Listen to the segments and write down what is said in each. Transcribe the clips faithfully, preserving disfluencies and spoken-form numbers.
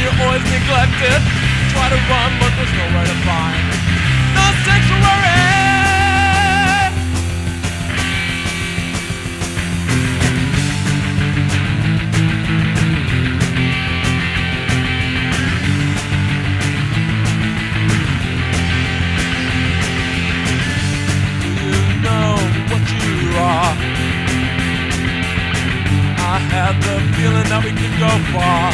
you're always neglected. Try to run, but there's nowhere to find. No sanctuary. I had the feeling that we could go far.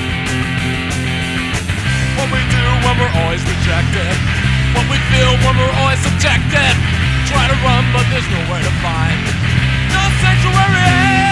What we do when we're always rejected, what we feel when we're always subjected. Try to run, but there's nowhere to find. No sanctuary.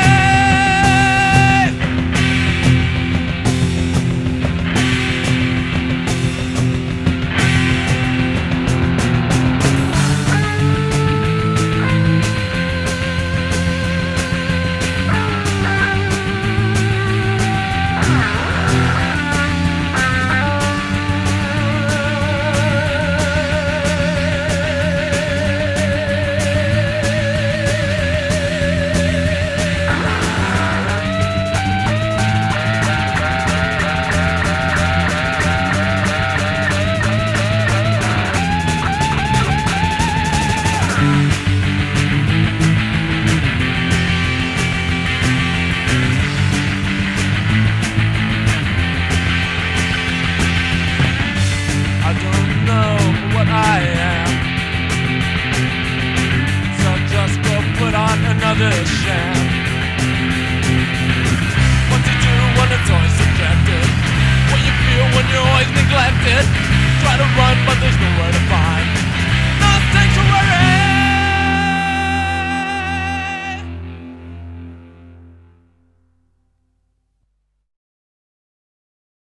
I am. So just go put on another sham. What to do when it's always subjected, what you feel when you're always neglected. Try to run, but there's nowhere to find.